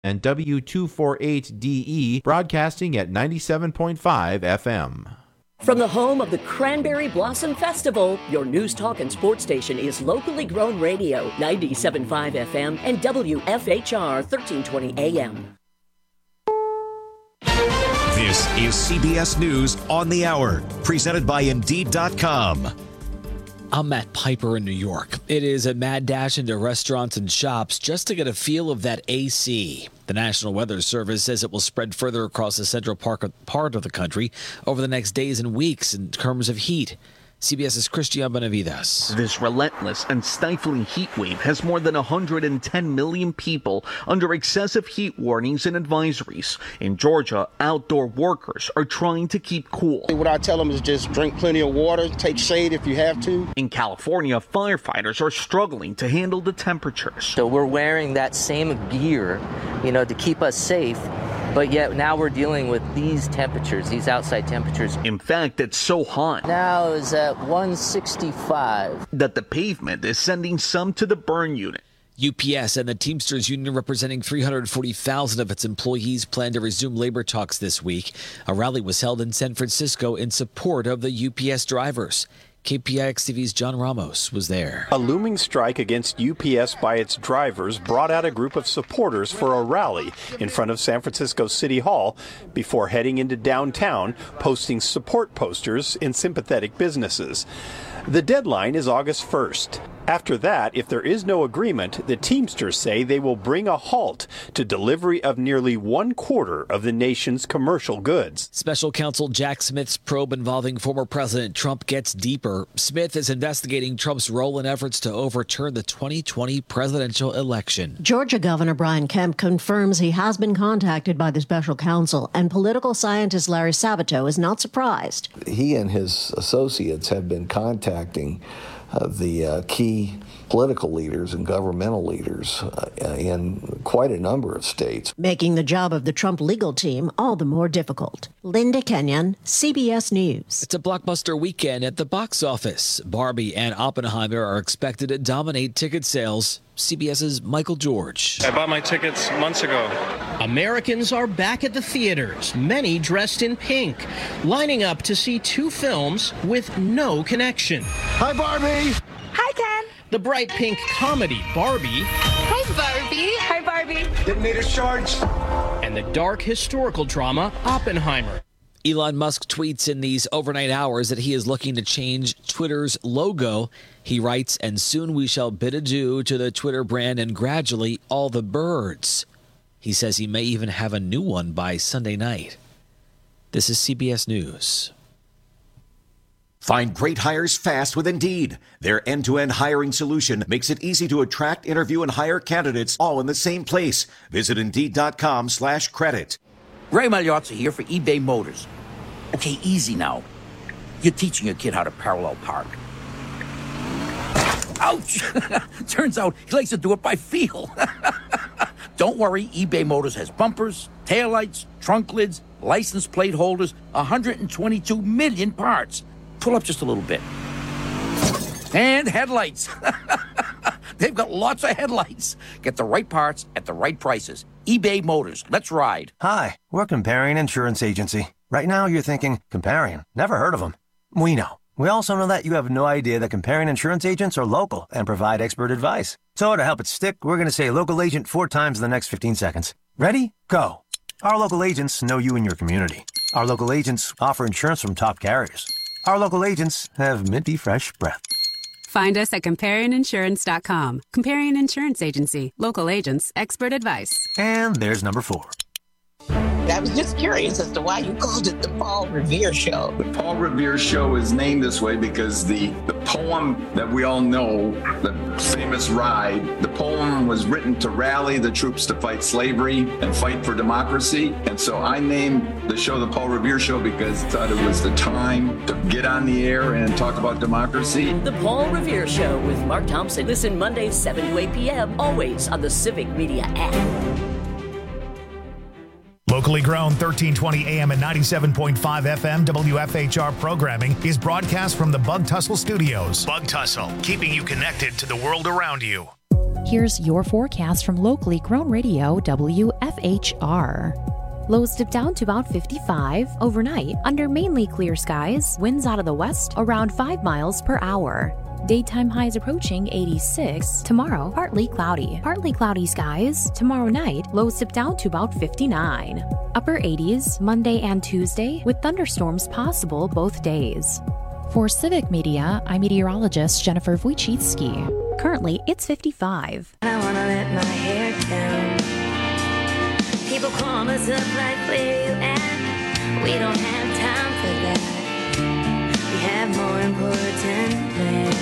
and W248DE broadcasting at 97.5 FM. From the home of the Cranberry Blossom Festival, your news, talk, and sports station is locally grown radio, 97.5 FM and WFHR 1320 AM. This is CBS News on the Hour, presented by Indeed.com. I'm Matt Piper in New York. It is a mad dash into restaurants and shops just to get a feel of that AC. The National Weather Service says it will spread further across the central part of the country over the next days and weeks in terms of heat. CBS's Christian Benavides. This relentless and stifling heat wave has more than 110 million people under excessive heat warnings and advisories. In Georgia, outdoor workers are trying to keep cool. What I tell them is just drink plenty of water, take shade if you have to. In California, firefighters are struggling to handle the temperatures. So we're wearing that same gear, to keep us safe. But yet now we're dealing with these temperatures, these outside temperatures. In fact, it's so hot now is at 165 that the pavement is sending some to the burn unit. UPS and the Teamsters Union, representing 340,000 of its employees, plan to resume labor talks this week. A rally was held in San Francisco in support of the UPS drivers. KPIX-TV's John Ramos was there. A looming strike against UPS by its drivers brought out a group of supporters for a rally in front of San Francisco City Hall before heading into downtown, posting support posters in sympathetic businesses. The deadline is August 1st. After that, if there is no agreement, the Teamsters say they will bring a halt to delivery of nearly 1/4 of the nation's commercial goods. Special counsel Jack Smith's probe involving former President Trump gets deeper. Smith is investigating Trump's role in efforts to overturn the 2020 presidential election. Georgia Governor Brian Kemp confirms he has been contacted by the special counsel, and political scientist Larry Sabato is not surprised. He and his associates have been contacting the key political leaders and governmental leaders in quite a number of states, making the job of the Trump legal team all the more difficult. Linda Kenyon, CBS News. It's a blockbuster weekend at the box office. Barbie and Oppenheimer are expected to dominate ticket sales. CBS's Michael George. I bought my tickets months ago. Americans are back at the theaters, many dressed in pink, lining up to see two films with no connection. Hi, Barbie. Hi, Ken. The bright pink comedy Barbie. Hi, Barbie. Hi, Barbie. Didn't need a charge. And the dark historical drama Oppenheimer. Elon Musk tweets in these overnight hours that he is looking to change Twitter's logo. He writes, "And soon we shall bid adieu to the Twitter brand and gradually all the birds." He says he may even have a new one by Sunday night. This is CBS News. Find great hires fast with Indeed. Their end-to-end hiring solution makes it easy to attract, interview, and hire candidates all in the same place. Visit Indeed.com/credit. Ray Magliozzi here for eBay Motors. Okay, easy now. You're teaching your kid how to parallel park. Ouch! Turns out he likes to do it by feel. Don't worry, eBay Motors has bumpers, taillights, trunk lids, license plate holders, 122 million parts. Pull up just a little bit. And headlights. They've got lots of headlights. Get the right parts at the right prices. eBay Motors. Let's ride. Hi, we're Comparion Insurance Agency. Right now you're thinking, Comparion? Never heard of them. We know. We also know that you have no idea that Comparion Insurance agents are local and provide expert advice. So to help it stick, we're going to say local agent 4 times in the next 15 seconds. Ready? Go. Our local agents know you and your community. Our local agents offer insurance from top carriers. Our local agents have minty fresh breath. Find us at ComparionInsurance.com. Comparion Insurance Agency. Local agents. Expert advice. And there's number 4. I was just curious as to why you called it the Paul Revere Show. The Paul Revere Show is named this way because the poem that we all know, the famous Ride, the poem was written to rally the troops to fight slavery and fight for democracy. And so I named the show the Paul Revere Show because I thought it was the time to get on the air and talk about democracy. The Paul Revere Show with Mark Thompson. Listen Mondays 7 to 8 p.m. always on the Civic Media app. Locally grown 1320 AM and 97.5 FM WFHR programming is broadcast from the Bug Tussle Studios. Bug Tussle, keeping you connected to the world around you. Here's your forecast from locally grown radio WFHR. Lows dip down to about 55 overnight under mainly clear skies, winds out of the west around 5 miles per hour. Daytime highs approaching 86. Tomorrow, partly cloudy skies. Tomorrow night, lows dip down to about 59. Upper 80s Monday and Tuesday with thunderstorms possible both days. For Civic Media, I'm meteorologist Jennifer Wojcicki. Currently, it's 55. I wanna let my hair down. People call us up like, where you at? We don't have time for that. We have more important plans.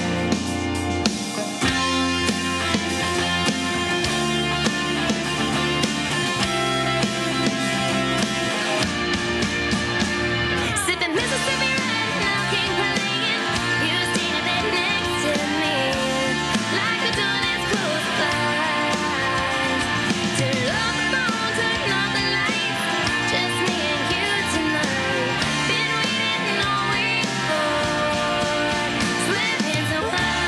Sipping Mississippi right now, keep playing. You standing next to me, like a door that's closed flies. Turn off the phone, turn off the lights. Just me and you tonight. Been waiting all week for. Slip into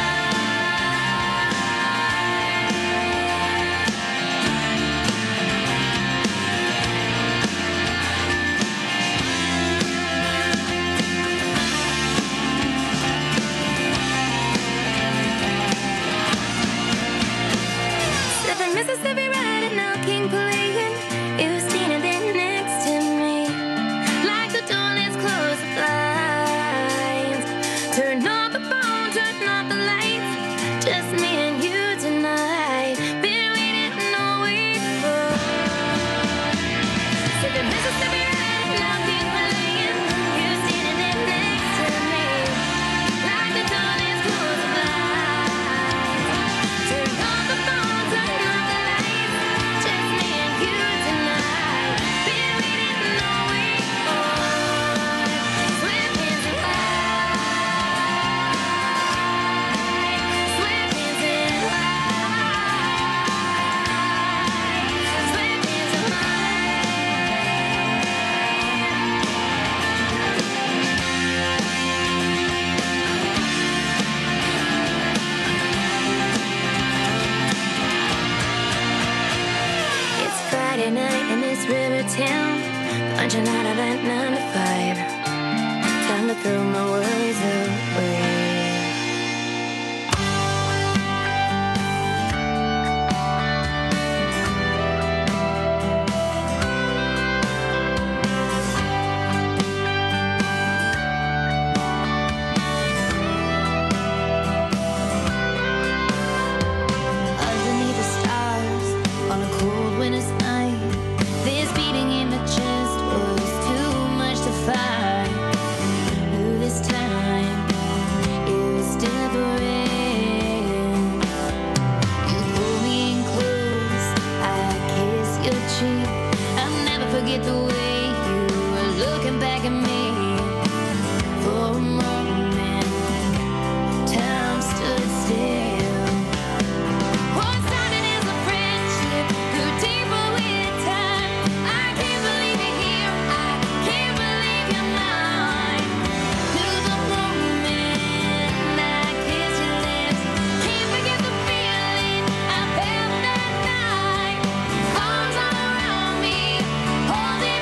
Sipping Mississippi riding now, king playing. You standing there next to me, like the door that's closed the blinds. Turn off the phone, turn off the lights. Just me and you tonight. Been waiting all week for. Sipping Mississippi riding now, king playing. You standing there next to me, like the door that's closed the blinds. Turn off the phone, turn off the lights. Just me and you tonight. Been waiting all week for. Slip into slip into slip into It's Friday night in this river town, punching out of that 9 to 5. Time to throw my worries away. Underneath the stars on a cold winter's night, this beating in my chest was too much to fight. Ooh, this time it was different. You pull me in close, I kiss your cheek. I'll never forget the way you were looking back at me. For a moment, time stood still. What started as a friendship grew deeper with time. I can't believe you're here. I can't believe you're mine. Knew the moment I kissed your lips. Can't forget the feeling I felt that night. Arms all around me, holding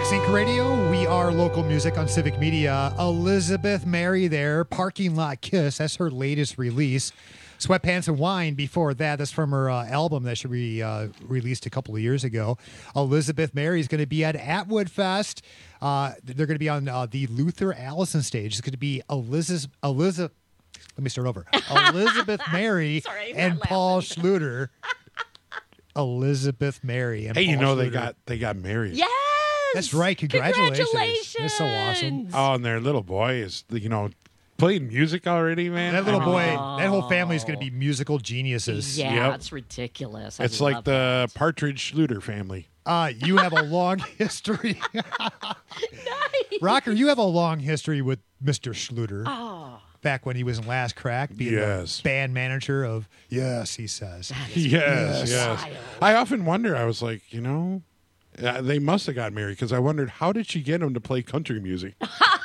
X Inc. Radio. We are local music on Civic Media. Elizabeth Mary there, Parking Lot Kiss. That's her latest release. Sweatpants and Wine before that. That's from her album that she released a couple of years ago. Elizabeth Mary is going to be at Atwood Fest. They're going to be on the Luther Allison stage. It's going to be Elizabeth. Let me start over. Elizabeth Mary and Paul Schluter. Elizabeth Mary and Paul Schluter. they got married. Yes. That's right. Congratulations. Congratulations. That's so awesome. Oh, and their little boy is playing music already, man. That little boy, that whole family is going to be musical geniuses. Yeah, Yep. it's ridiculous. It's like the Partridge Schluter family. You have a long history. Rocker, you have a long history with Mr. Schluter. Oh. Back when he was in Last Crack, being the band manager of Yes, he says. Yes. I often wonder, I was like, they must have got married because I wondered, how did she get him to play country music?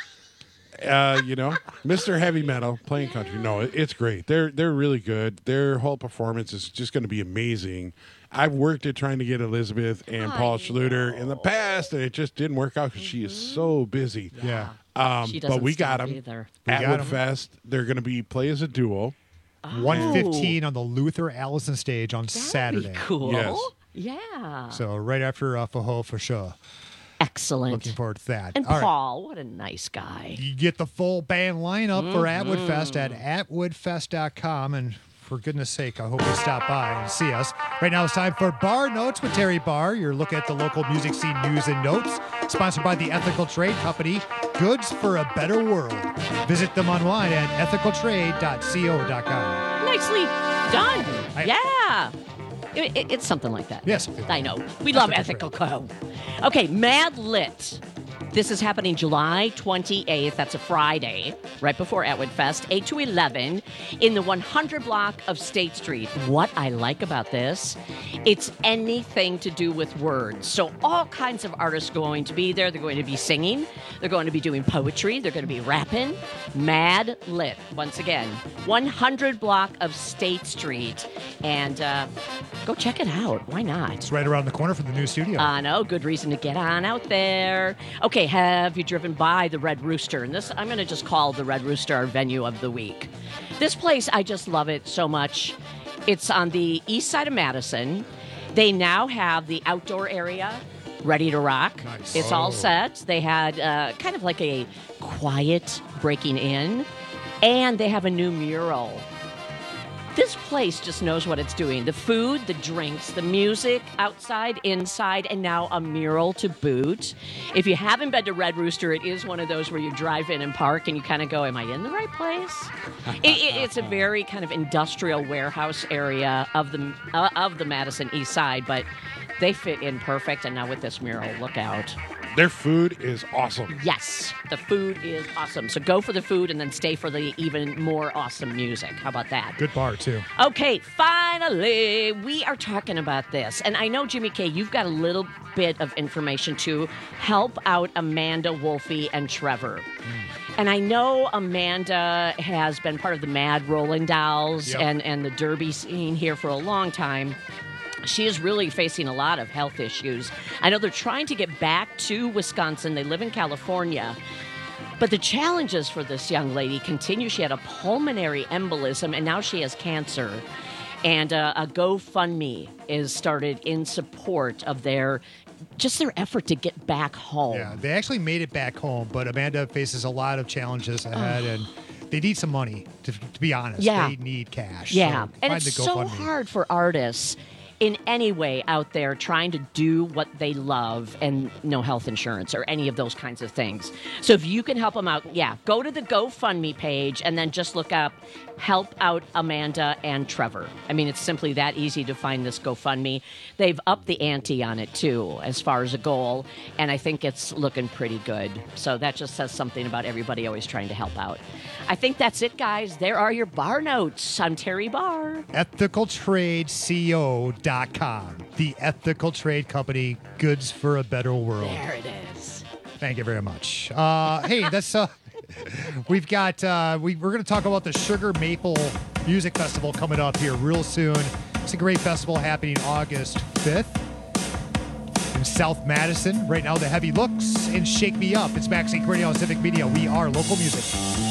Mr. Heavy Metal playing country. No, it's great. They're really good. Their whole performance is just going to be amazing. I've worked at trying to get Elizabeth and Paul Schluter in the past, and it just didn't work out because she is so busy. Yeah. But we got them. Atwood Fest. They're going to play as a duo. 1:15 on the Luther Allison stage on Saturday. Cool. Yes. Yeah. So right after Faho for sure. Excellent. Looking forward to that. And All right. Paul, what a nice guy. You get the full band lineup for Atwood Fest at atwoodfest.com. And for goodness sake, I hope you stop by and see us. Right now it's time for Bar Notes with Terry Barr. You're looking at the local music scene news and notes. Sponsored by the Ethical Trade Company, Goods for a Better World. Visit them online at ethicaltrade.co.com. Nicely done. Yeah. It's something like that. Yes. I know. We love Ethical Co. Okay, Mad Lit. This is happening July 28th. That's a Friday, right before Atwood Fest, 8 to 11, in the 100 block of State Street. What I like about this, it's anything to do with words. So all kinds of artists are going to be there. They're going to be singing. They're going to be doing poetry. They're going to be rapping. Mad Lit. Once again, 100 block of State Street. And go check it out. Why not? It's right around the corner from the new studio. I know. Good reason to get on out there. Okay, have you driven by the Red Rooster? And this, I'm going to just call the Red Rooster our venue of the week. This place, I just love it so much. It's on the east side of Madison. They now have the outdoor area ready to rock. Nice. It's all set. They had kind of like a quiet breaking in, and they have a new mural. This place just knows what it's doing. The food, the drinks, the music, outside, inside, and now a mural to boot. If you haven't been to Red Rooster, it is one of those where you drive in and park and you kind of go, am I in the right place? It's a very kind of industrial warehouse area of the Madison East Side, but they fit in perfect. And now with this mural, look out. Their food is awesome. Yes, the food is awesome. So go for the food and then stay for the even more awesome music. How about that? Good bar, too. Okay, finally, we are talking about this. And I know, Jimmy K, you've got a little bit of information to help out Amanda, Wolfie, and Trevor. And I know Amanda has been part of the Mad Rolling Dolls and the Derby scene here for a long time. She is really facing a lot of health issues. I know they're trying to get back to Wisconsin. They live in California. But the challenges for this young lady continue. She had a pulmonary embolism, and now she has cancer. And a GoFundMe is started in support of their effort to get back home. Yeah, they actually made it back home, but Amanda faces a lot of challenges ahead, and they need some money, to be honest. Yeah. They need cash. Yeah, So and find it's the so GoFundMe. hard for artists in any way out there trying to do what they love and no health insurance or any of those kinds of things. So if you can help them out, go to the GoFundMe page and then just look up Help Out Amanda and Trevor. I mean, it's simply that easy to find this GoFundMe. They've upped the ante on it, too, as far as a goal, and I think it's looking pretty good. So that just says something about everybody always trying to help out. I think that's it, guys. There are your bar notes. I'm Terry Barr. EthicalTradeCO.com. The Ethical Trade Company, Goods for a Better World. There it is. Thank you very much. Hey, that's we've got we're going to talk about the Sugar Maple Music Festival coming up here real soon. It's a great festival happening August 5th. in South Madison. Right now, the Heavy Looks and Shake Me Up. It's Max Inc. Radio on Civic Media. We are local music.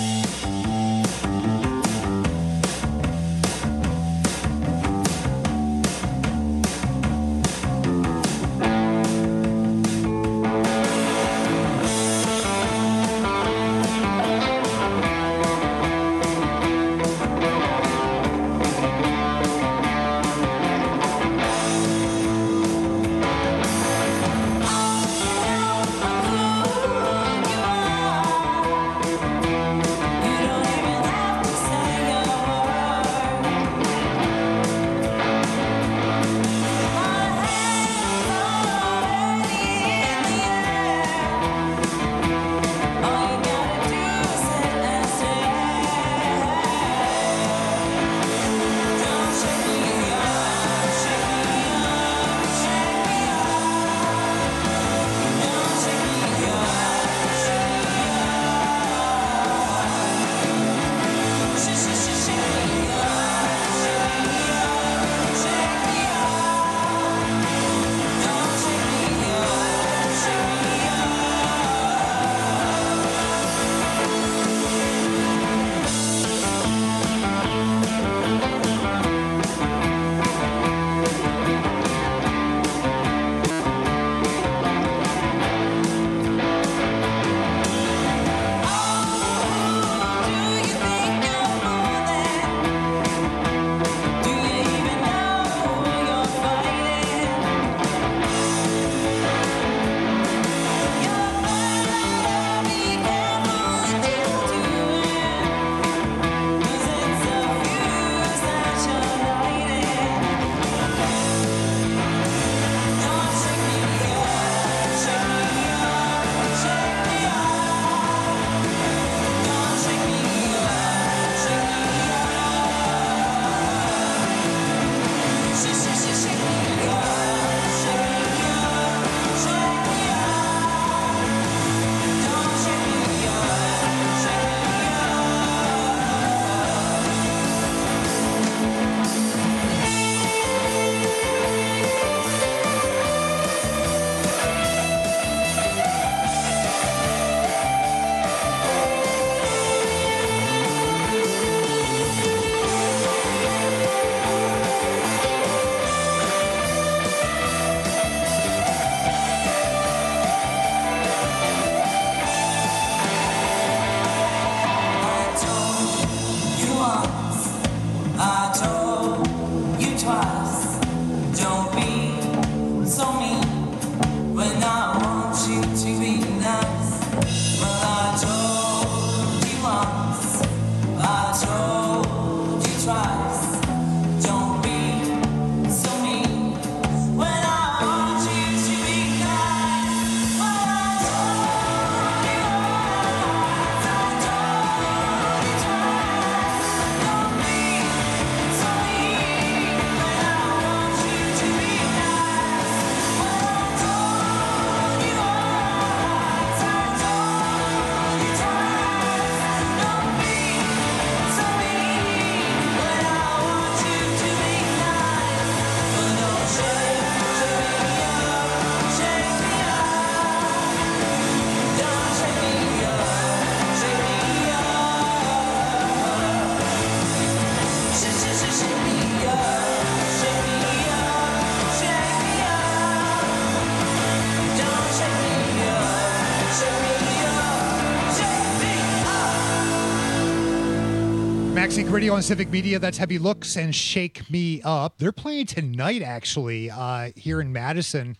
Maxi Radio on Civic Media. That's Heavy Looks and Shake Me Up. They're playing tonight, actually, here in Madison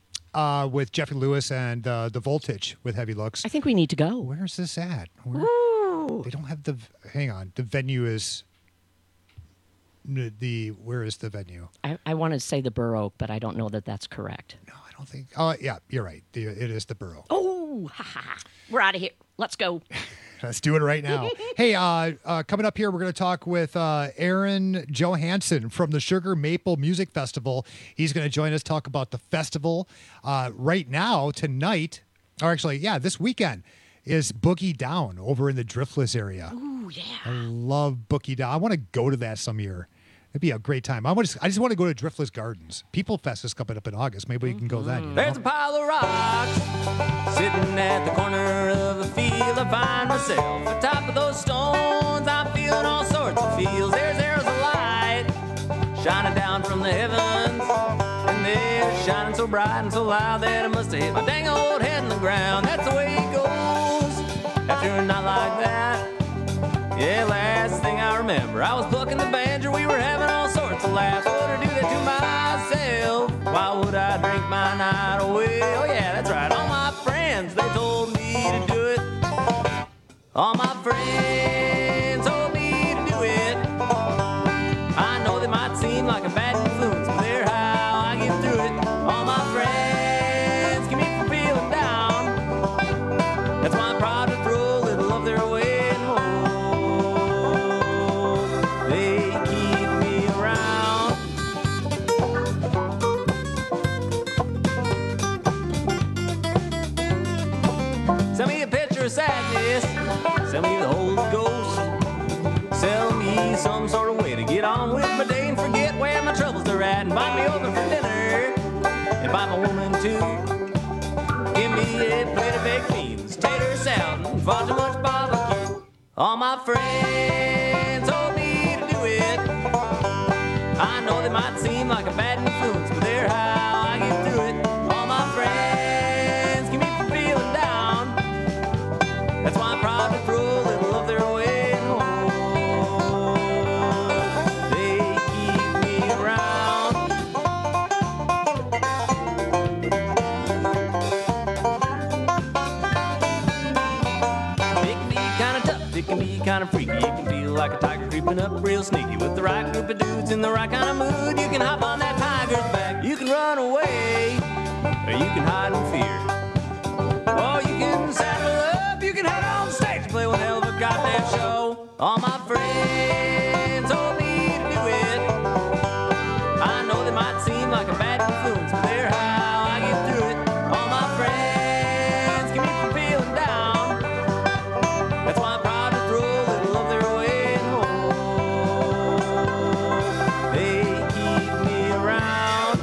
with Jeffrey Lewis and The Voltage with Heavy Looks. I think we need to go. Where's this at? They don't have the... Hang on. The venue is... Where is the venue? I want to say the Burr Oak, but I don't know that that's correct. No, I don't think... Oh, yeah, you're right. It is the Burr Oak. Oh, ha, ha. We're out of here. Let's go. Let's do it right now. Hey, coming up here, we're going to talk with Aaron Johansson from the Sugar Maple Music Festival. He's going to join us, talk about the festival. Right now, tonight, or actually, this weekend, is Boogie Down over in the Driftless area. Ooh, yeah. I love Boogie Down. I want to go to that some year. It'd be a great time. I just want to go to Driftless Gardens. People Fest is coming up in August. Maybe we can go then. You know? There's a pile of rocks sitting at the corner of a field. I find myself atop of those stones. I'm feeling all sorts of feels. There's a light shining down from the heavens, and they're shining so bright and so loud that it must have hit my dang old head in the ground. That's the way it goes after a night like that. Yeah, last thing I remember, I was plucking the banjo. We were having all sorts of laughs. Would I do that to myself? Why would I drink my night away? Oh yeah, that's right. All my friends, they told me to do it. All my friends told me to do it. I know they might seem like a bad influence, but they're how I get through it. All my friends keep me from feeling down. That's why I'm proud to throw a little of their way. Sell me a picture of sadness, sell me the Holy Ghost, sell me some sort of way to get on with my day and forget where my troubles are at. Invite me over for dinner, invite my woman too. Give me a plate of baked beans, tater salad, and far too much barbecue. All my friends told me to do it. I know they might seem like a bad influence, but they're how I get through it. All my friends keep me from feeling down. That's why I'm proud to throw a little of their way home. They keep me around. It can be kind of tough, it can be kind of freaky. It can feel like a tiger creeping up real sneaky. With the right group of dudes in the right kind of mood, you can hop on that tiger's back. You can run away, or you can hide in fear. Oh, you can saddle up, you can head on stage, play one hell of a goddamn show. All my friends told me to do it. I know they might seem like a bad influence, but they're how I get through it. All my friends keep me from feeling down. That's why I'm proud to throw a little of their way home. They keep me around.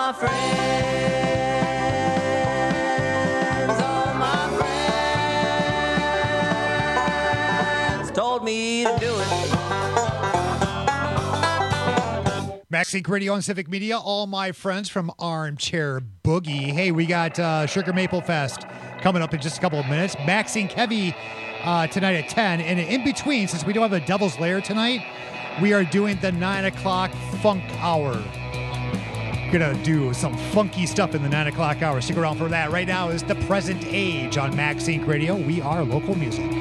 my friends, all my friends told me to do it. Max Inc. Radio on Civic Media, all my friends from Armchair Boogie. Hey, we got Sugar Maple Fest coming up in just a couple of minutes. Max Inc. Heavy tonight at 10. And in between, since we don't have a Devil's Lair tonight, we are doing the 9 o'clock Funk Hour. Gonna do some funky stuff in the 9 o'clock hour. Stick around for that. Right now is The Present Age on Max Inc. Radio. We are local music.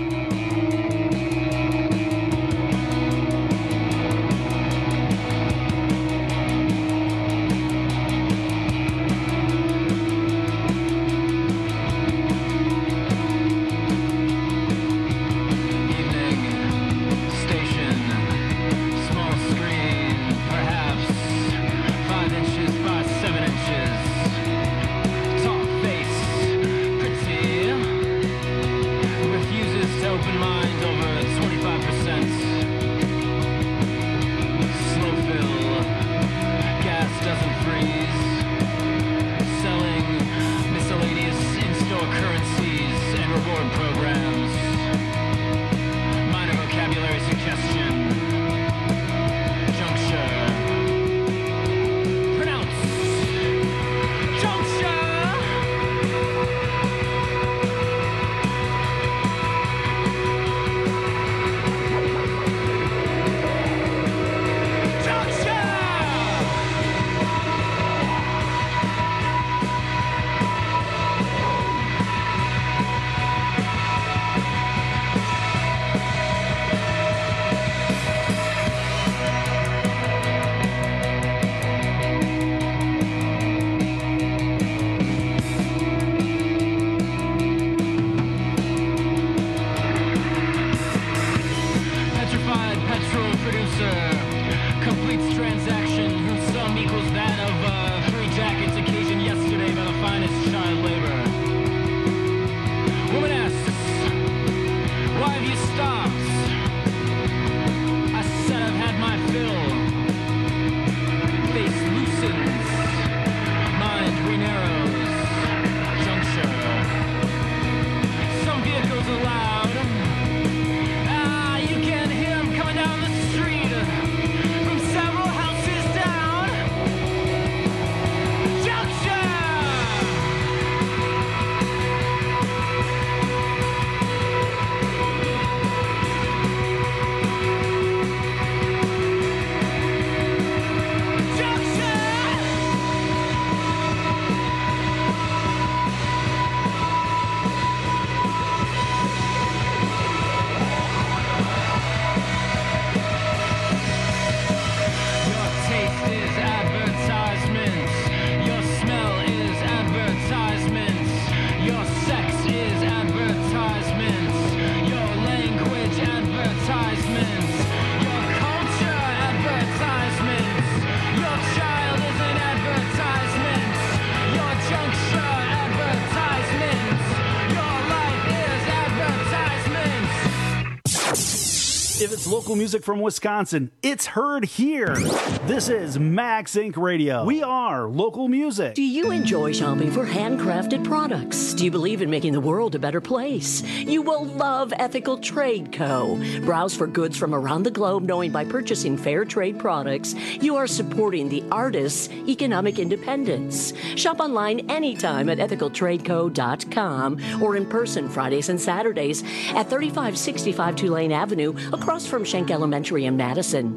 If it's local music from Wisconsin, it's heard here. This is Max Inc. Radio. We are local music. Do you enjoy shopping for handcrafted products? Do you believe in making the world a better place? You will love Ethical Trade Co. Browse for goods from around the globe, knowing by purchasing fair trade products, you are supporting the artists' economic independence. Shop online anytime at ethicaltradeco.com or in person Fridays and Saturdays at 3565 Tulane Avenue, across from Schenck Elementary in Madison.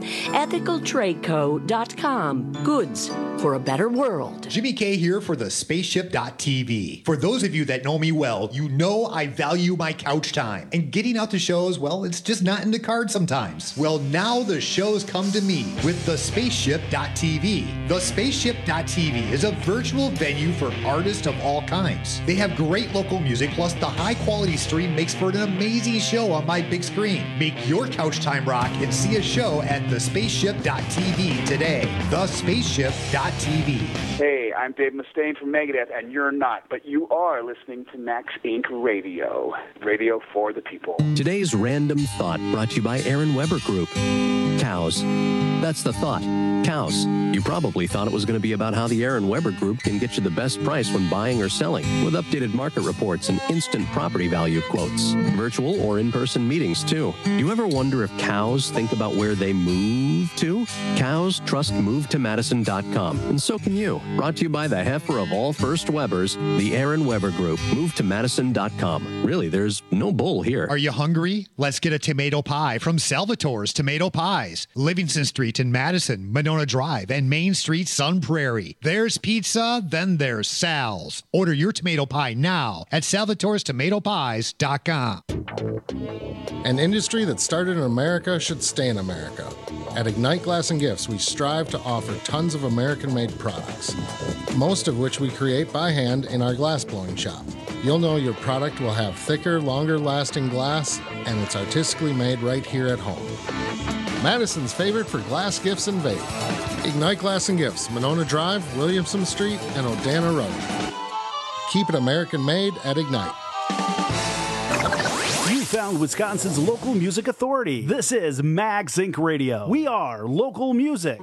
ethicaltradeco.com. Goods for a better world. Jimmy K here for the Spaceship.tv. For those of you that know me well, you know I value my couch time. And getting out to shows, well, it's just not in the cards sometimes. Well, now the shows come to me with the Spaceship.tv. The Spaceship.tv is a virtual venue for artists of all kinds. They have great local music, plus the high quality stream makes for an amazing show on my big screen. Make your couch time rock and see a show at thespaceship.tv today. Thespaceship.tv. Hey, I'm Dave Mustaine from Megadeth, and you're not, but you are listening to Max Inc. Radio. Radio for the people. Today's Random Thought brought to you by Aaron Weber Group. Cows. That's the thought. Cows. You probably thought it was going to be about how the Aaron Weber Group can get you the best price when buying or selling, with updated market reports and instant property value quotes. Virtual or in-person meetings, too. You ever wonder if cows think about where they move to? Cows trust MoveToMadison.com, and so can you. Brought to you by the heifer of all First Webers, the Aaron Weber Group. MoveToMadison.com. Really, there's no bull here. Are you hungry? Let's get a tomato pie from Salvatore's Tomato Pies. Livingston Street in Madison, Monona Drive, and Main Street, Sun Prairie. There's pizza, then there's Sal's. Order your tomato pie now at salvatorestomatopies.com. An industry that started in America should stay in America. At Ignite Glass and Gifts, we strive to offer tons of American-made products, most of which we create by hand in our glass blowing shop. You'll know your product will have thicker, longer-lasting glass, and it's artistically made right here at home. Madison's favorite for glass gifts and vape. Ignite Glass and Gifts, Monona Drive, Williamson Street, and Odana Road. Keep it American-made at Ignite. You found Wisconsin's local music authority. This is Max Inc. Radio. We are local music.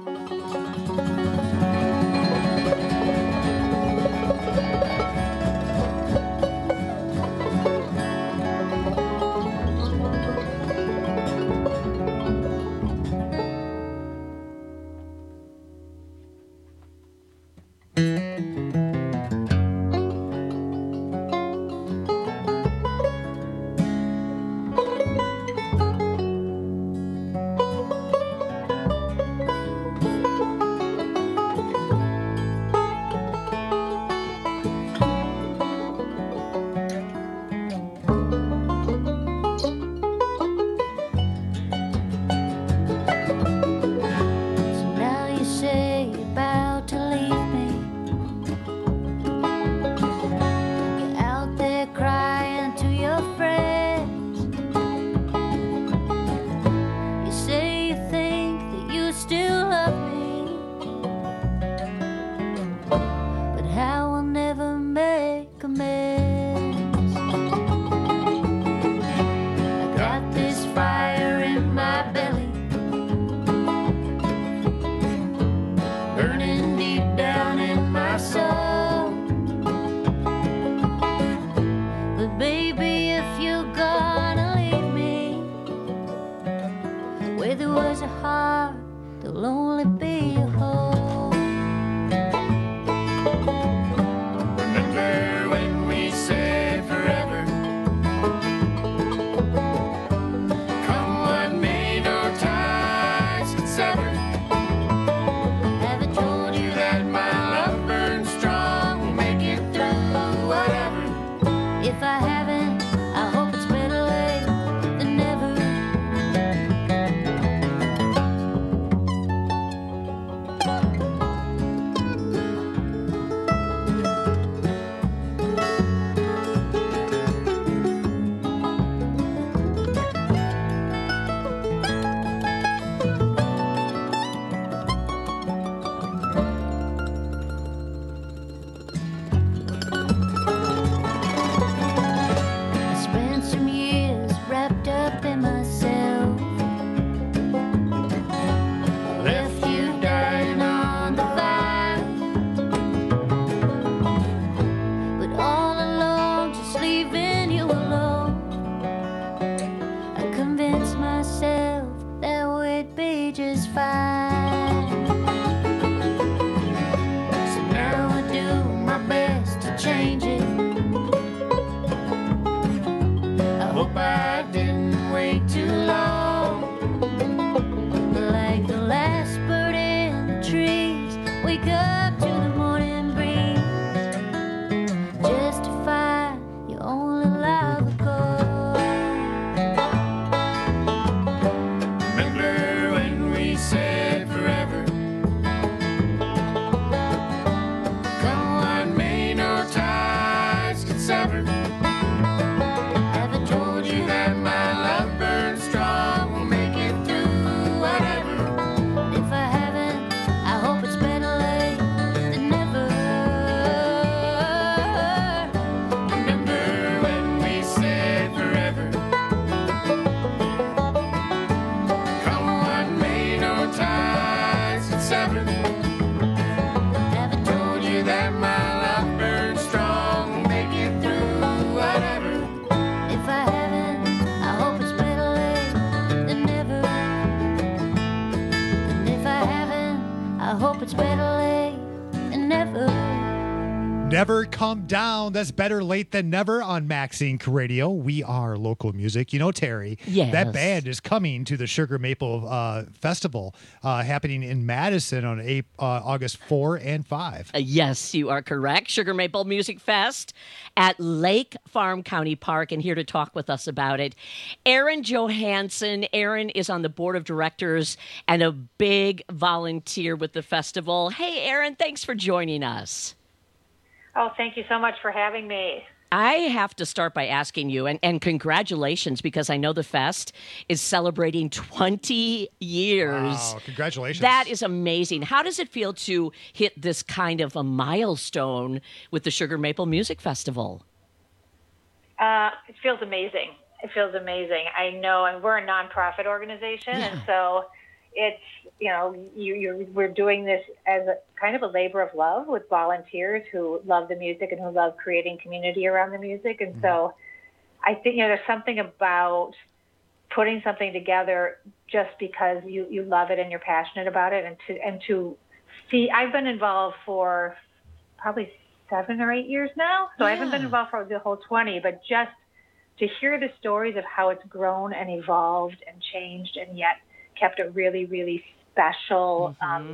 Never Come Down. That's Better Late Than Never on Max Inc. Radio. We are local music. You know, Terry, Yes. that band is coming to the Sugar Maple Festival happening in Madison on August 4 and 5. Yes, you are correct. Sugar Maple Music Fest at Lake Farm County Park. And here to talk with us about it, Erin Johansson. Erin is on the board of directors and a big volunteer with the festival. Hey, Erin, thanks for joining us. Oh, thank you so much for having me. I have to start by asking you, and congratulations, because I know the fest is celebrating 20 years. Wow, congratulations. That is amazing. How does it feel to hit this kind of a milestone with the Sugar Maple Music Festival? It feels amazing. It feels amazing. I know, and we're a nonprofit organization, and so it's, we're doing this as a kind of a labor of love with volunteers who love the music and who love creating community around the music. And so I think, there's something about putting something together just because you love it and you're passionate about it. And to see, I've been involved for probably 7 or 8 years now. So I haven't been involved for the whole 20, but just to hear the stories of how it's grown and evolved and changed and yet kept a really, really special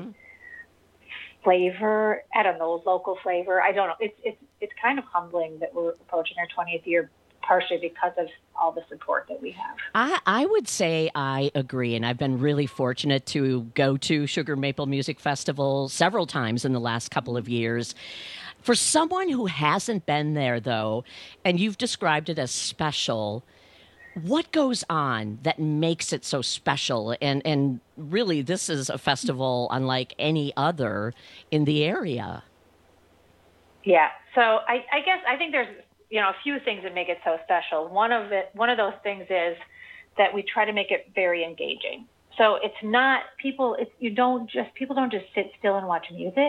flavor. I don't know, local flavor. I don't know. It's kind of humbling that we're approaching our 20th year, partially because of all the support that we have. I would say I agree, and I've been really fortunate to go to Sugar Maple Music Festival several times in the last couple of years. For someone who hasn't been there, though, and you've described it as special, what goes on that makes it so special? And really, this is a festival unlike any other in the area. Yeah. So I think there's, a few things that make it so special. One of those things is that we try to make it very engaging. So it's not people don't just sit still and watch music.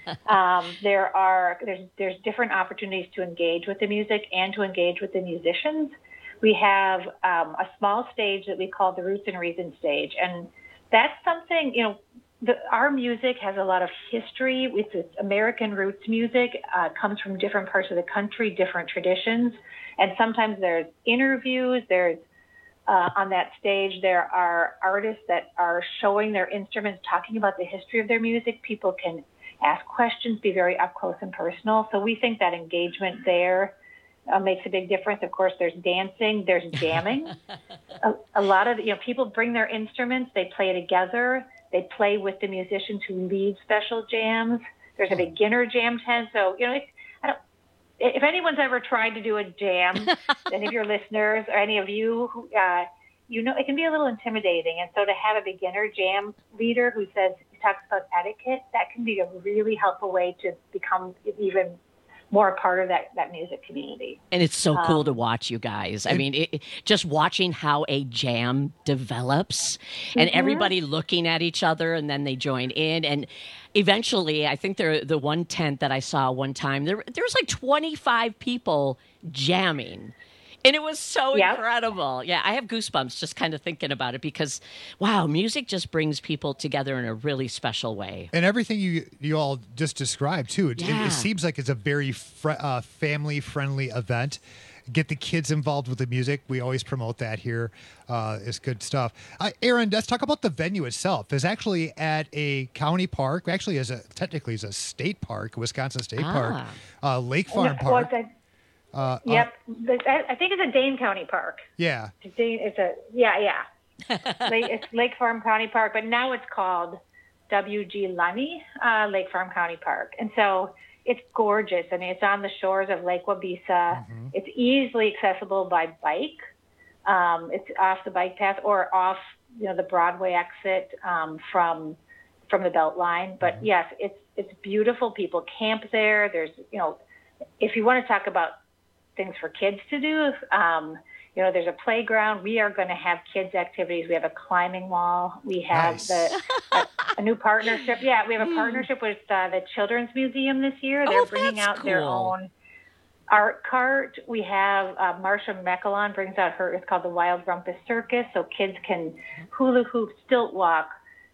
There's different opportunities to engage with the music and to engage with the musicians. We have a small stage that we call the Roots and Reason stage. And that's something, our music has a lot of history. It's American roots music, comes from different parts of the country, different traditions. And sometimes there's interviews. There's on that stage, there are artists that are showing their instruments, talking about the history of their music. People can ask questions, be very up close and personal. So we think that engagement there makes a big difference. Of course, there's dancing, there's jamming. A lot of, people bring their instruments, they play together, they play with the musicians who lead special jams. There's a beginner jam tent. So, if anyone's ever tried to do a jam, any of your listeners or any of you, it can be a little intimidating. And so to have a beginner jam leader who talks about etiquette, that can be a really helpful way to become even more a part of that music community. And it's so cool to watch, you guys. I mean, just watching how a jam develops and everybody looking at each other, and then they join in. And eventually, I think the one tent that I saw one time, there was like 25 people jamming. And it was so incredible. Yeah, I have goosebumps just kind of thinking about it because, wow, music just brings people together in a really special way. And everything you all just described, too. It seems like it's a very family-friendly event. Get the kids involved with the music. We always promote that here. It's good stuff. Erin, let's talk about the venue itself. It's actually at a county park. Actually, technically it's a state park, Wisconsin State Park, Lake Farm Park. Yep. I think it's a Dane County Park. Yeah. It's Lake Farm County Park, but now it's called W.G. Lunny Lake Farm County Park. And so it's gorgeous. I mean, it's on the shores of Lake Wabeesa. It's easily accessible by bike. It's off the bike path or off, the Broadway exit from the Beltline. But yes, it's beautiful. People camp there. There's, if you want to talk about things for kids to do, there's a playground. We are going to have kids' activities. We have a climbing wall. We have a new partnership. Yeah, we have a partnership with the Children's Museum this year. They're bringing out their own art cart. We have Marsha McElon brings out it's called the Wild Rumpus Circus, so kids can hula hoop, stilt walk,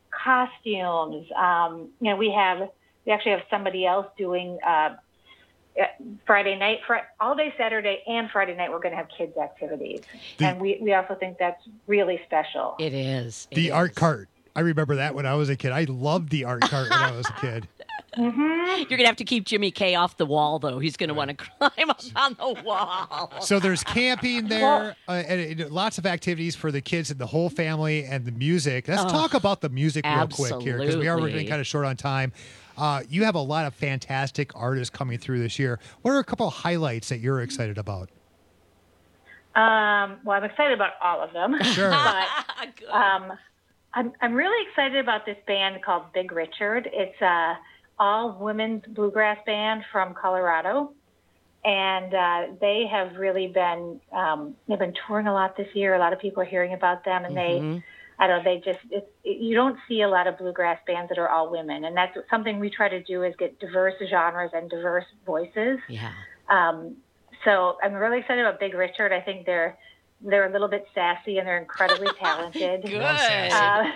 costumes. We actually have somebody else doing Friday night, all day Saturday and Friday night, we're going to have kids activities. And we also think that's really special. It is. The art cart. I remember that when I was a kid. I loved the art cart when I was a kid. You're going to have to keep Jimmy K off the wall, though. He's going to want to climb up on the wall. So there's camping there, and lots of activities for the kids and the whole family, and the music. Let's talk about the music real quick here, because we are running kind of short on time. You have a lot of fantastic artists coming through this year. What are a couple of highlights that you're excited about? Well, I'm excited about all of them. Sure. But I'm really excited about this band called Big Richard. It's a all-women's bluegrass band from Colorado. And they have really been, they've been touring a lot this year. A lot of people are hearing about them. And you don't see a lot of bluegrass bands that are all women. And that's something we try to do, is get diverse genres and diverse voices. Yeah. So I'm really excited about Big Richard. I think they're a little bit sassy, and they're incredibly talented. Good.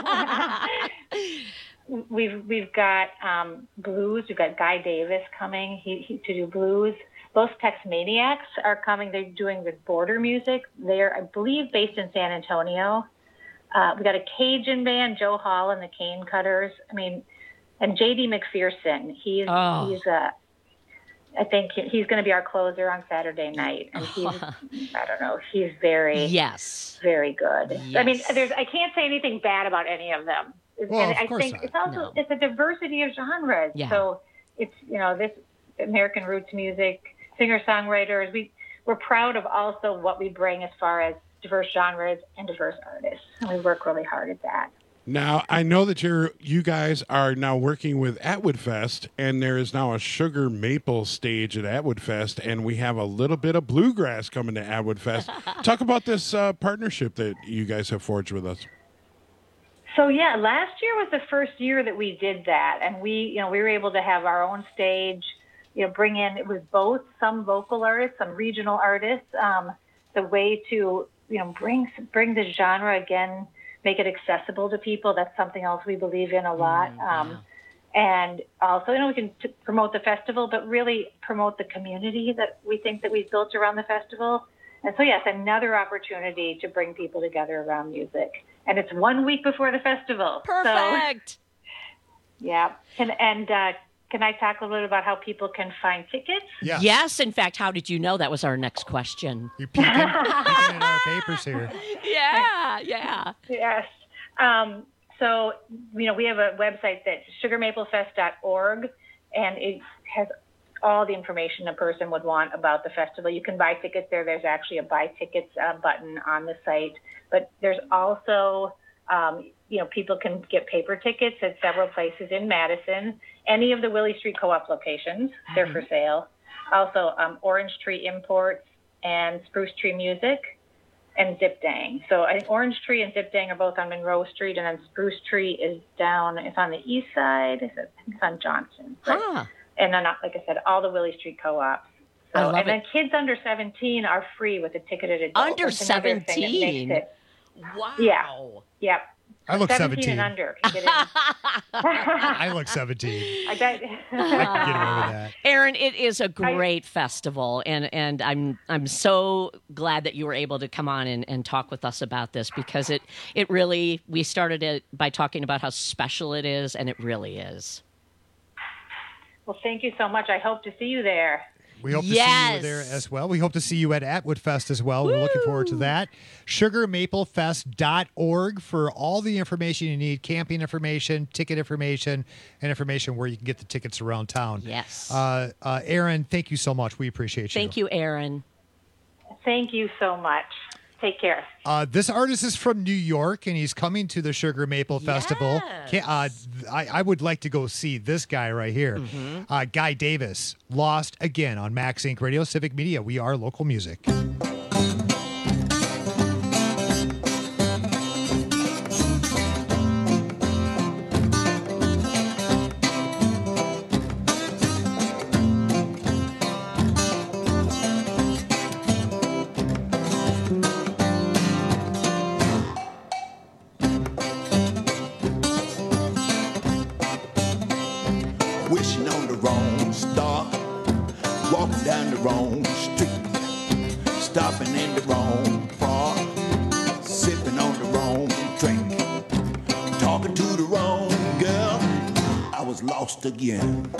We've got blues. We've got Guy Davis coming to do blues. Los Tex Maniacs are coming. They're doing the border music. They're, I believe, based in San Antonio. We got a Cajun band, Joe Hall and the Cane Cutters. I mean, and J.D. McPherson. I think he's going to be our closer on Saturday night, and he's very good. Yes. I mean, I can't say anything bad about any of them. Well, and of course think not. it's also it's a diversity of genres. Yeah. So it's this American roots music, singer-songwriters. We're proud of also what we bring as far as diverse genres and diverse artists. And we work really hard at that. Now, I know that you guys are now working with Atwood Fest, and there is now a sugar maple stage at Atwood Fest, and we have a little bit of bluegrass coming to Atwood Fest. Talk about this partnership that you guys have forged with us. So yeah, last year was the first year that we did that, and we were able to have our own stage. Bring in, it was both some vocal artists, some regional artists. The way to bring the genre again, make it accessible to people. That's something else we believe in a lot. And also, we can promote the festival, but really promote the community that we think that we've built around the festival. And so, yes, another opportunity to bring people together around music. And it's 1 week before the festival. Perfect. So, yeah. Can I talk a little bit about how people can find tickets? Yeah. Yes. In fact, how did you know? That was our next question. You're peeking in our papers here. Yeah. Yes. So, we have a website that's sugarmaplefest.org, and it has all the information a person would want about the festival. You can buy tickets there. There's actually a buy tickets button on the site. But there's also, people can get paper tickets at several places in Madison. Any of the Willie Street Co-op locations, they're for sale. Also, Orange Tree Imports and Spruce Tree Music and Zip Dang. So I think Orange Tree and Zip Dang are both on Monroe Street, and then Spruce Tree is it's on the east side. I think it's on Johnson. And then, like I said, all the Willie Street Co-ops. So, then kids under 17 are free with a ticketed adult. Under 17? Wow. Yeah. Yep. I look 17 and under. Can get in. I look 17. I bet. I can get away with that. Aaron, it is a great festival, and I'm so glad that you were able to come on and talk with us about this, because it really, we started it by talking about how special it is, and it really is. Well, thank you so much. I hope to see you there. We hope to see you there as well. We hope to see you at Atwood Fest as well. We're looking forward to that. SugarMapleFest.org for all the information you need, camping information, ticket information, and information where you can get the tickets around town. Yes. Aaron, thank you so much. We appreciate you. Thank you, Aaron. Thank you so much. Take care. This artist is from New York, and he's coming to the Sugar Maple Festival. I would like to go see this guy right here. Guy Davis, Lost Again on Max Inc. Radio, Civic Media. We are local music. Wishing on the wrong star, walking down the wrong street, stopping in the wrong park, sipping on the wrong drink, talking to the wrong girl. I was lost again.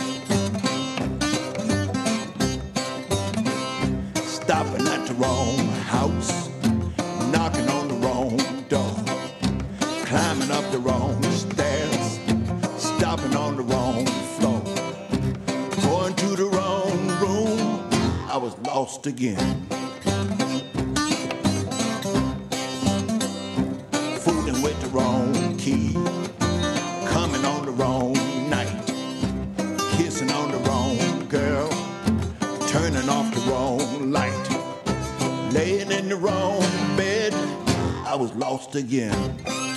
Stopping at the wrong house, knocking on the wrong door, climbing up the wrong stairs, stopping on the wrong floor, going to the wrong room. I was lost again. Fooling with the wrong key, coming on the wrong night, kissing on the wrong girl, turning off the wrong light, laying in the wrong bed. I was lost again.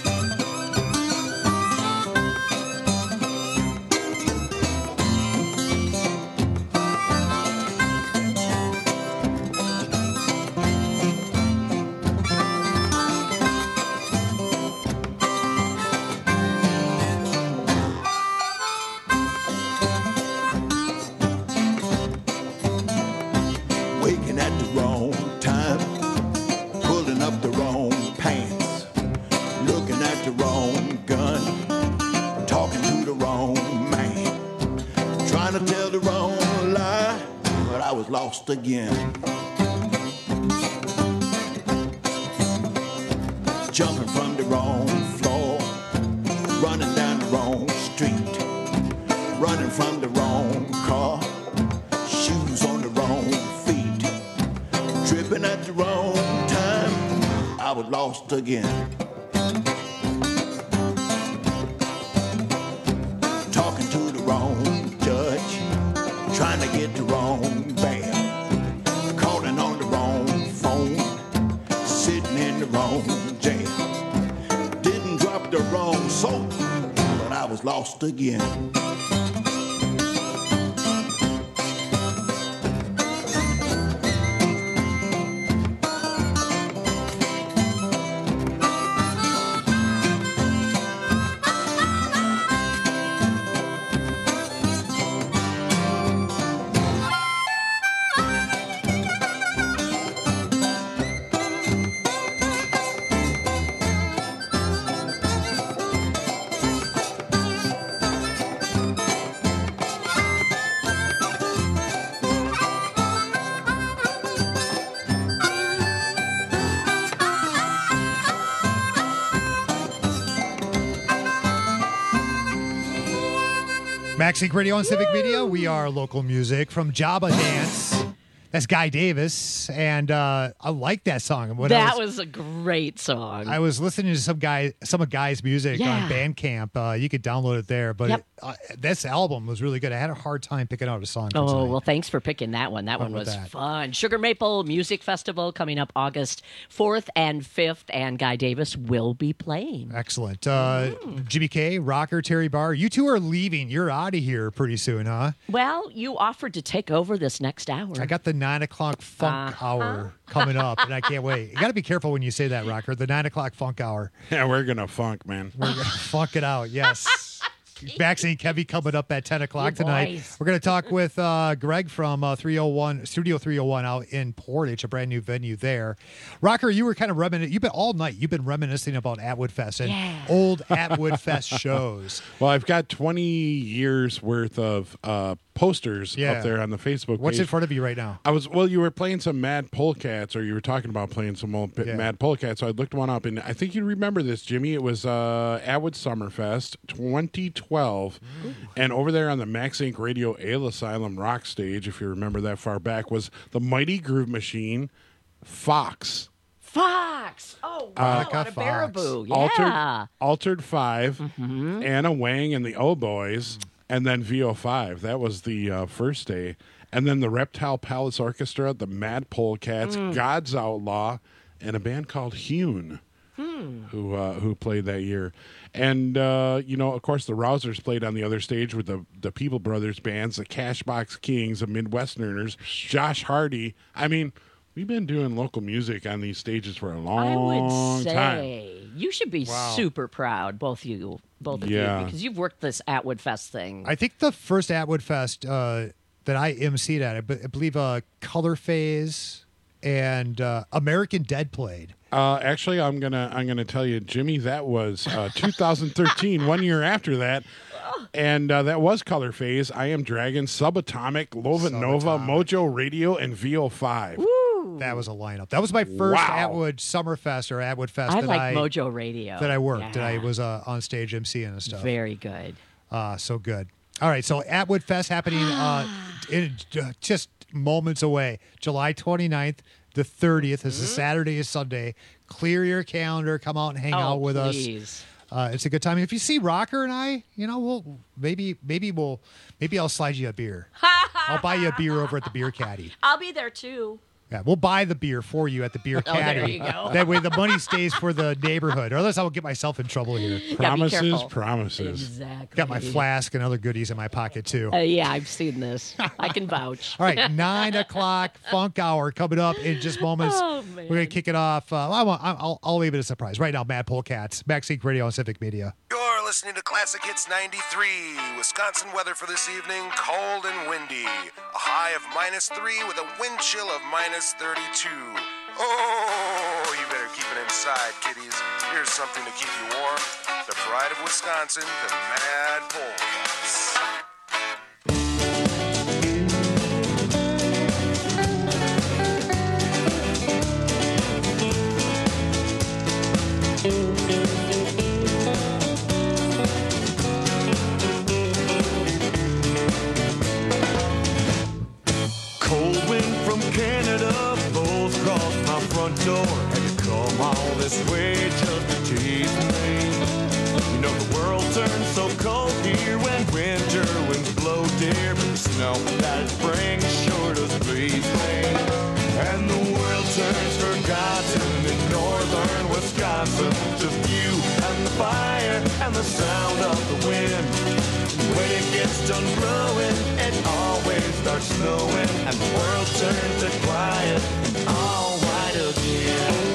Waking at the wrong time, pulling up the wrong pants, looking at the wrong gun, talking to the wrong man, trying to tell the wrong lie, but I was lost again. Jumping from the wrong floor, running down the wrong street, running from the wrong car, shoes on the wrong feet, tripping at the wrong time. I was lost again. Talking to the wrong judge, trying to get the wrong bail, calling on the wrong phone, sitting in the wrong jail. Didn't drop the wrong soap, but I was lost again. Max Inc. Radio and Civic Media. We are local music from Jabba Dance. That's Guy Davis, and I like that song. That was a great song. I was listening to some of Guy's music on Bandcamp. You could download it there, but this album was really good. I had a hard time picking out a song. For tonight. Well, thanks for picking that one. That one was fun. Sugar Maple Music Festival coming up August 4th and 5th, and Guy Davis will be playing. Excellent. Jimmy K, Rocker, Terry Barr, you two are leaving. You're out of here pretty soon, huh? Well, you offered to take over this next hour. I got the 9 o'clock funk hour coming up, and I can't wait. You got to be careful when you say that, Rocker. The 9 o'clock funk hour. Yeah, we're going to funk, man. We're going to funk it out, yes. Max and Kevy coming up at 10 o'clock tonight. Boys. We're going to talk with Greg from 301 Studio 301 out in Portage, a brand new venue there. Rocker, you were kind of reminiscing. You've been all night. You've been reminiscing about Atwood Fest and old Atwood Fest shows. Well, I've got 20 years worth of posters up there on the Facebook page. What's in front of you right now? You were playing some Mad Polecats, or you were talking about playing some old Mad Polecats, so I looked one up, and I think you remember this, Jimmy. It was Atwood Summerfest 2012, and over there on the Max Inc. Radio Ale Asylum rock stage, if you remember that far back, was the Mighty Groove Machine, Fox. Oh, wow, out of Baraboo. Yeah. Altered 5, Anna Wang and the O Boys, and then VO5. That was the first day. And then the Reptile Palace Orchestra, the Mad Polecats, God's Outlaw, and a band called Hewn, who played that year. And, of course, the Rousers played on the other stage with the People Brothers bands, the Cashbox Kings, the Midwesterners, Josh Hardy. I mean, we've been doing local music on these stages for a long time. You should be super proud, both of you, because you've worked this Atwood Fest thing. I think the first Atwood Fest that I emceed at. I believe Color Phase and American Dead played. Actually, I'm gonna tell you, Jimmy, that was 2013, 1 year after that. And that was Color Phase, I Am Dragon, Subatomic, Lova Nova, Mojo Radio, and VO5. Woo! That was a lineup. That was my first Atwood Summerfest or Atwood Fest. I like Mojo Radio. That I worked. Yeah. That I was on stage emceeing and stuff. Very good. So good. All right, so Atwood Fest happening in just moments away. July 29th, the 30th is a Saturday and Sunday. Clear your calendar. Come out and hang out with us. It's a good time. If you see Rocker and I, we'll maybe I'll slide you a beer. I'll buy you a beer over at the Beer Caddy. I'll be there too. Yeah, we'll buy the beer for you at the Beer Caddy. There you go. That way the money stays for the neighborhood. Or else I will get myself in trouble here. Promises. Exactly. Got my flask and other goodies in my pocket too. Yeah, I've seen this. I can vouch. All right, 9 o'clock Funk Hour coming up in just moments. Oh, man. We're going to kick it off. I'll leave it a surprise. Right now, Mad Polecats, Max Inc. Radio on Civic Media. You're listening to Classic Hits 93. Wisconsin weather for this evening, cold and windy. A high of -3 with a wind chill of -32. Oh, you better keep it inside, kiddies. Here's something to keep you warm. The pride of Wisconsin, the Mad Polecats. Cold wind from Canada blows across my front door. Had to come all this way just to tease me. You know the world turns so cold here when winter winds blow, dear. But the snow that it brings sure does please me. And the world turns forgotten in northern Wisconsin. Just you and the fire and the sound of the wind. When it gets done blowing, it always starts snowing, and the world turns to quiet and all white again.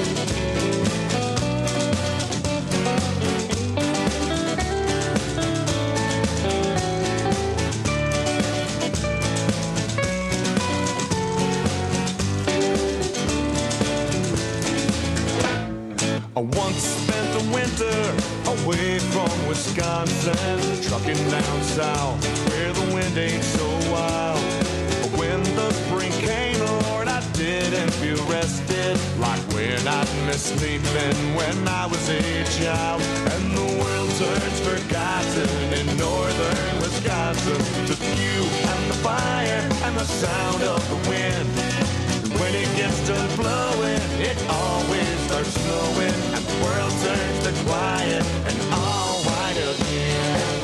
I once spent the winter away from Wisconsin, trucking down south where the wind ain't so wild. But when the spring came, Lord, I didn't feel rested like when I'd missed sleeping when I was a child. And the world turns forgotten in northern Wisconsin. Just you and the fire and the sound of the wind. When it gets done blowing, it always starts snowing, and the world turns to quiet and all white again.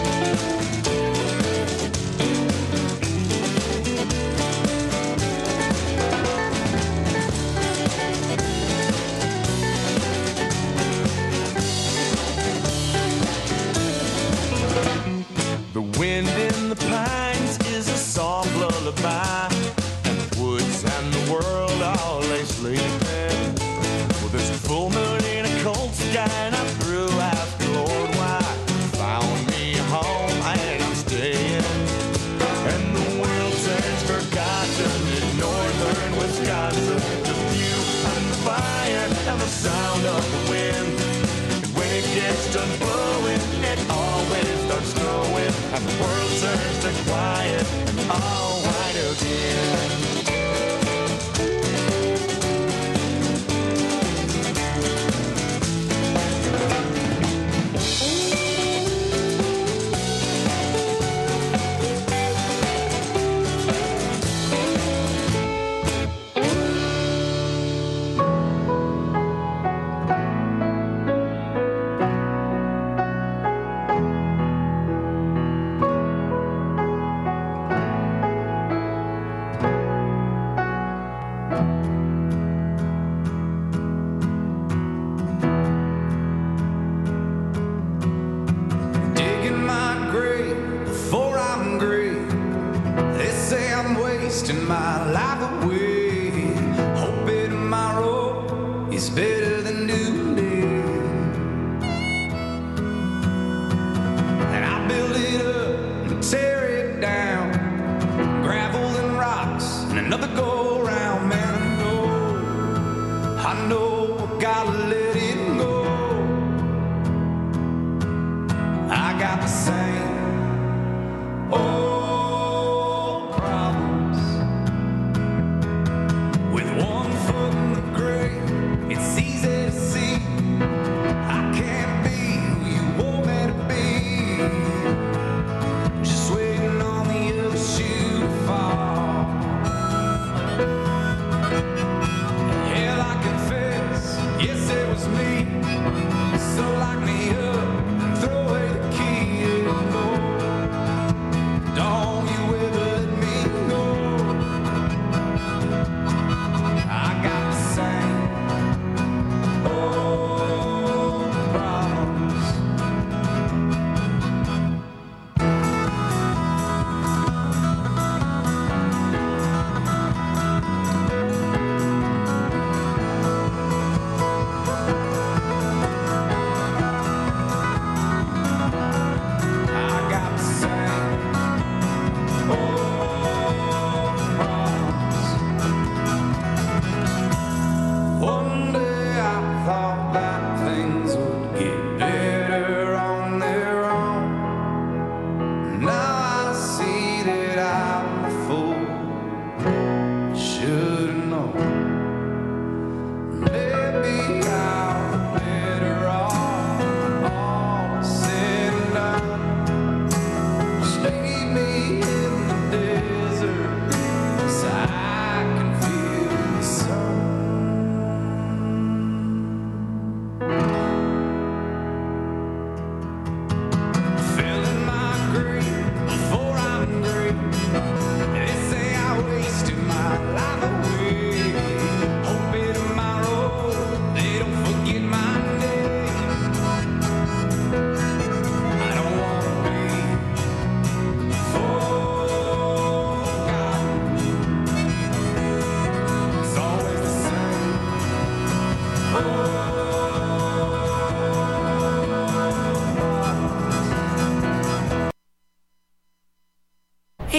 The wind in the pines is a soft lullaby. And the world all lay sleeping. Well, there's a full moon in a cold sky, and I threw out the Lord why found me home and I'm staying. And the world turns forgotten in northern Wisconsin. Just you and the fire and the sound of the wind. And when it gets done blowing, it always starts snowing, and the world turns to quiet and all white again.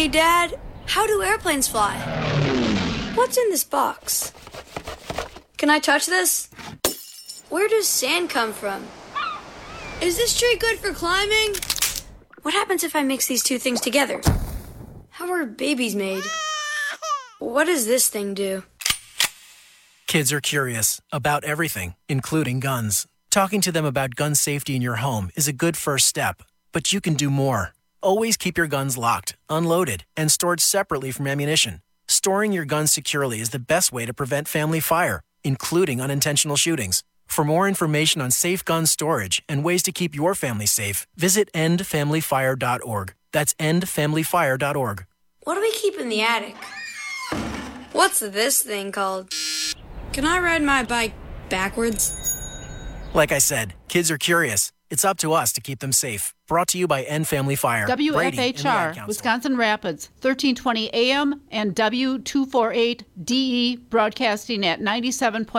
Hey, Dad, how do airplanes fly? What's in this box? Can I touch this? Where does sand come from? Is this tree good for climbing? What happens if I mix these two things together? How are babies made? What does this thing do? Kids are curious about everything, including guns. Talking to them about gun safety in your home is a good first step, but you can do more. Always keep your guns locked, unloaded, and stored separately from ammunition. Storing your guns securely is the best way to prevent family fire, including unintentional shootings. For more information on safe gun storage and ways to keep your family safe, visit endfamilyfire.org. That's endfamilyfire.org. What do we keep in the attic? What's this thing called? Can I ride my bike backwards? Like I said, kids are curious. It's up to us to keep them safe. Brought to you by End Family Fire. Brady and the Ad WFHR, Council. Wisconsin Rapids, 1320 AM and W248DE, broadcasting at 97.